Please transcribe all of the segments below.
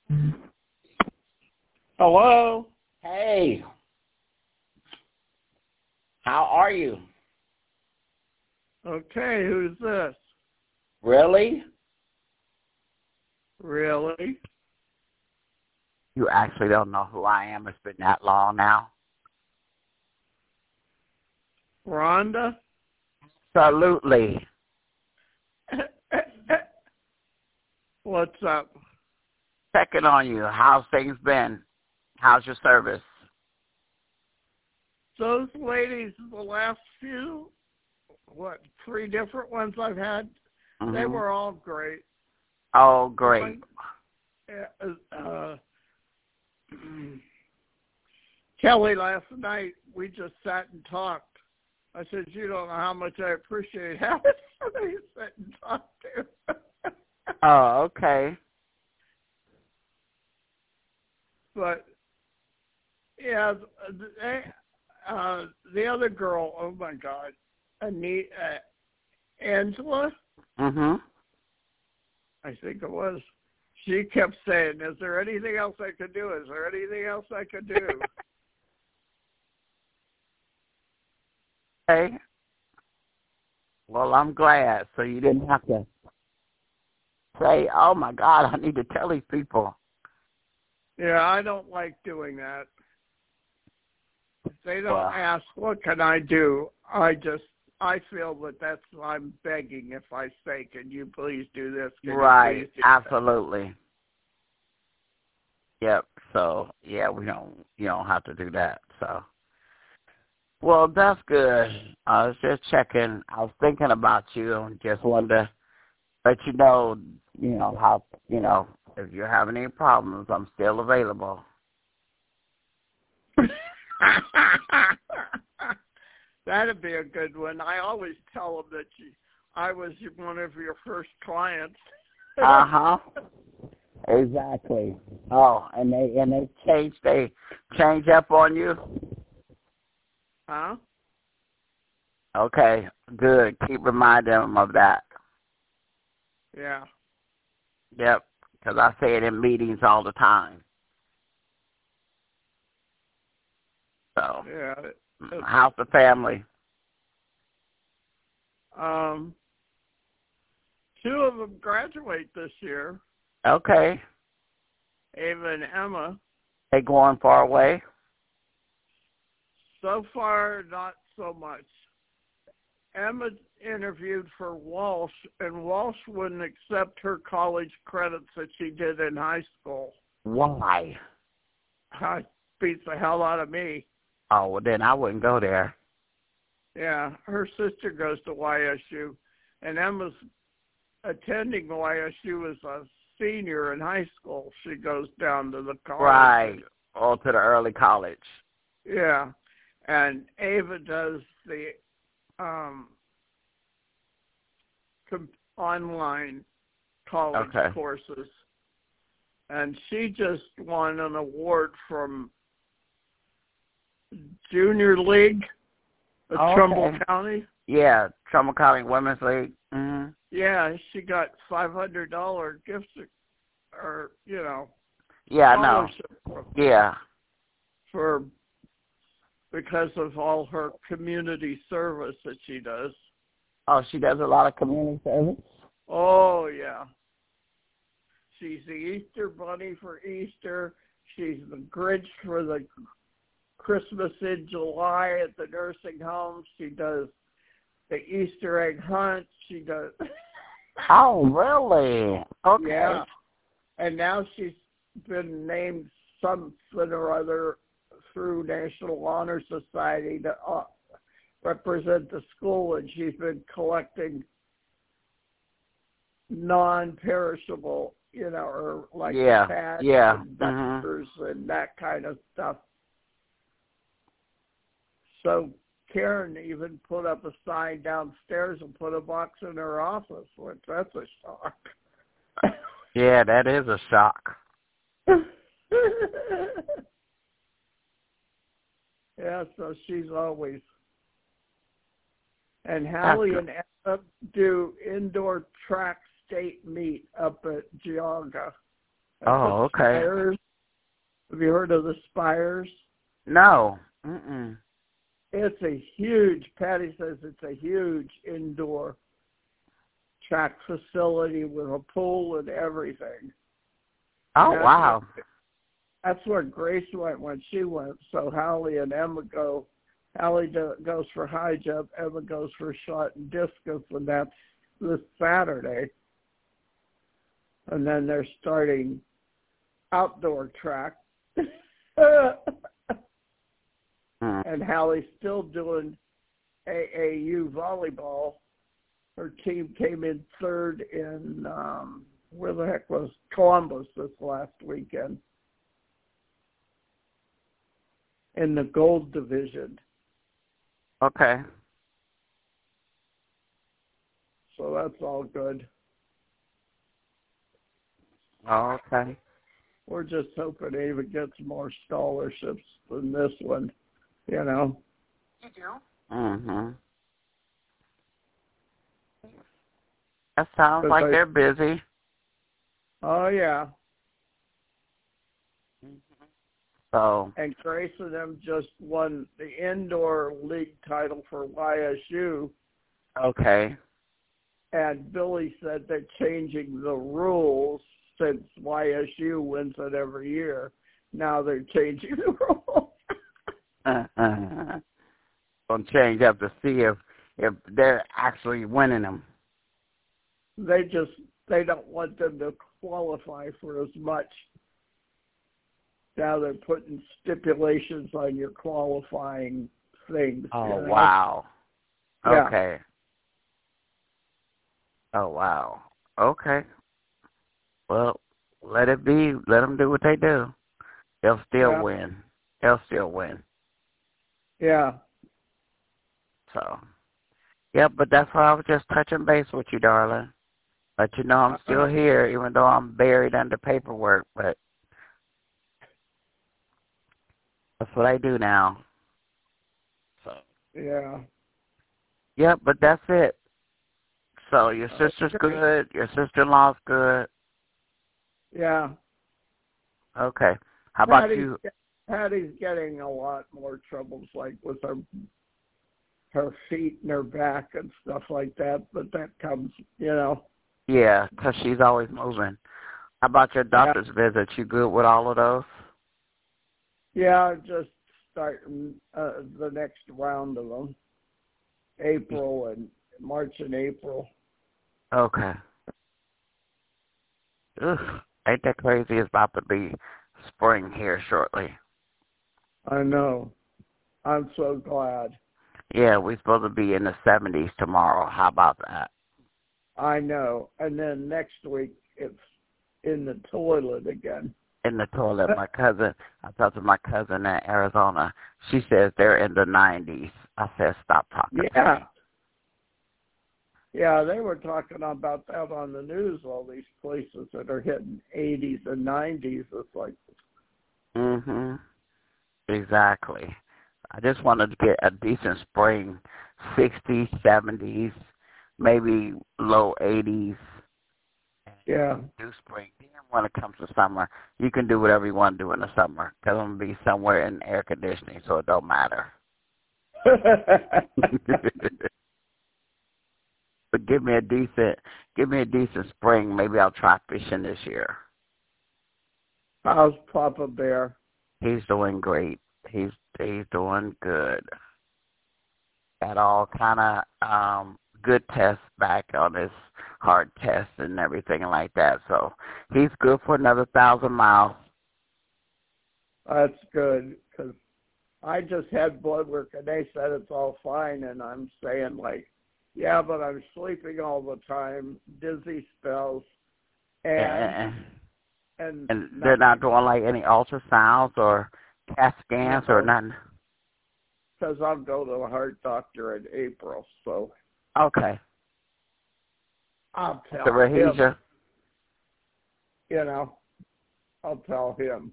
Hello? Hey, how are you? Okay, who's this? Really? Really? You actually don't know who I am? It's been that long now? Rhonda? Absolutely. What's up? Checking on you. How's things been? How's your service? Those ladies, the last few, 3 different ones I've had, they were all great. Oh, great. Kelly, last night, we just sat and talked. I said, you don't know how much I appreciate having somebody to sit and talk to. Oh, okay. But, yeah, the other girl, oh, my God, Angela, I think it was, she kept saying, is there anything else I could do? Is there anything else I could do? Okay. Well, I'm glad. So you didn't have to say, oh, my God, I need to tell these people. Yeah, I don't like doing that. If they don't ask, what can I do? I feel that I'm begging if I say, can you please do this? Right, you please do absolutely. Yep. So yeah, you don't have to do that. So well, that's good. I was just checking. I was thinking about you and just wanted to let you know how if you're having any problems, I'm still available. That'd be a good one. I always tell them that I was one of your first clients. Exactly. Oh, and they change up on you? Huh? Okay, good. Keep reminding them of that. Yeah. Yep, because I say it in meetings all the time. So, yeah. How's the family? 2 of them graduate this year. Okay. Ava and Emma. They going far away? So far, not so much. Emma interviewed for Walsh, and Walsh wouldn't accept her college credits that she did in high school. Why? It beats the hell out of me. Oh, well, then I wouldn't go there. Yeah, her sister goes to YSU, and Emma's attending YSU as a senior in high school. She goes down to the college. Right, or to the early college. Yeah, and Ava does the online college courses, and she just won an award from Junior League of Trumbull County. Yeah, Trumbull County Women's League. Mm-hmm. Yeah, she got $500 gifts, or Yeah, I know. Yeah, because of all her community service that she does. Oh, she does a lot of community service? Oh, yeah. She's the Easter Bunny for Easter. She's the Grinch for the Christmas in July at the nursing home. She does the Easter egg hunt. She does. Oh, really? Okay. Yeah. And now she's been named something or other through National Honor Society to represent the school, and she's been collecting non-perishable, or like pads and diapers and that kind of stuff. So Karen even put up a sign downstairs and put a box in her office, which that's a shock. Yeah, that is a shock. Yeah, so she's always. And Hallie and Emma do indoor track state meet up at Geauga. Oh, okay. Spires. Have you heard of the Spires? No. Mm-mm. It's a huge, Patty says it's a huge indoor track facility with a pool and everything. Oh, And wow. That's where Grace went when she went. So Hallie and Emma go. Hallie goes for high jump. Emma goes for shot and discus, and that's this Saturday. And then they're starting outdoor track. And Hallie's still doing AAU volleyball. Her team came in third in, where the heck was Columbus this last weekend, in the gold division. Okay. So that's all good. Oh, okay. We're just hoping Ava gets more scholarships than this one, you know. You do? Mm-hmm. That sounds like they're busy. Oh, yeah. So. And Grace and them just won the indoor league title for YSU. Okay. And Billy said they're changing the rules since YSU wins it every year. Now they're changing the rules. Gonna change up to see if they're actually winning them. They don't want them to qualify for as much. Now they're putting stipulations on your qualifying things. Oh, you know? wow. Yeah. Okay. Oh, wow. Okay. Well, let it be. Let them do what they do. They'll still win. They'll still win. Yeah. So, yeah, but that's why I was just touching base with you, darling. Let you know I'm still here, even though I'm buried under paperwork, but that's what I do now. So. Yeah. Yeah, but that's it. So your sister's good. Your sister-in-law's good. Yeah. Okay. How about you? Patty's getting a lot more troubles, like with her feet and her back and stuff like that. But that comes, you know. Yeah, 'cause she's always moving. How about your doctor's visits? You good with all of those? Yeah, just starting the next round of them. March and April. Okay. Ugh, ain't that crazy? It's about to be spring here shortly. I know. I'm so glad. Yeah, we're supposed to be in the 70s tomorrow. How about that? I know. And then next week, it's in the toilet again. In the toilet. I talked to my cousin in Arizona. She says they're in the 90s. I said, stop talking. Yeah. Yeah, they were talking about that on the news, all these places that are hitting 80s and 90s. It's like... Mm-hmm. Exactly. I just wanted to get a decent spring, 60s, 70s, maybe low 80s. Yeah. Do spring. Then when it comes to summer, you can do whatever you want to do in the summer because I'm going to be somewhere in air conditioning, so it don't matter. But give me a decent spring. Maybe I'll try fishing this year. How's Papa Bear? He's doing great. He's doing good. Got all kind of good tests back on his heart test and everything like that. So he's good for another 1,000 miles. That's good, because I just had blood work, and they said it's all fine, and I'm saying, like, yeah, but I'm sleeping all the time, dizzy spells, and they're not doing, like, any ultrasounds or CAT scans or nothing? Because I'll go to a heart doctor in April, so. Okay. I'll tell him. You know, I'll tell him.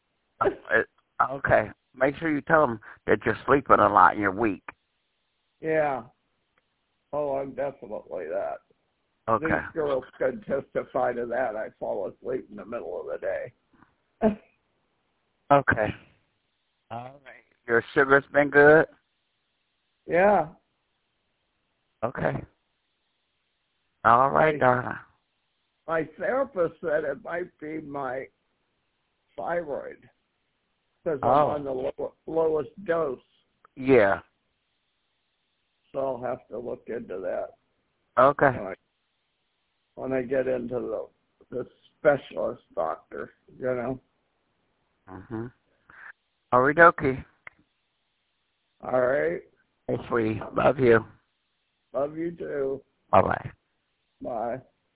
Okay. Make sure you tell him that you're sleeping a lot and you're weak. Yeah. Oh, I'm definitely that. Okay. These girls could testify to that. I fall asleep in the middle of the day. Okay. All right. Your sugar's been good? Yeah. Okay. All right, darling. My therapist said it might be my thyroid because I'm on the lowest dose. Yeah. So I'll have to look into that. Okay. When I get into the specialist doctor, you know. Mhm. Okie dokie. All right. Hey, sweetie. Love you. Love you too. Bye-bye. Bye.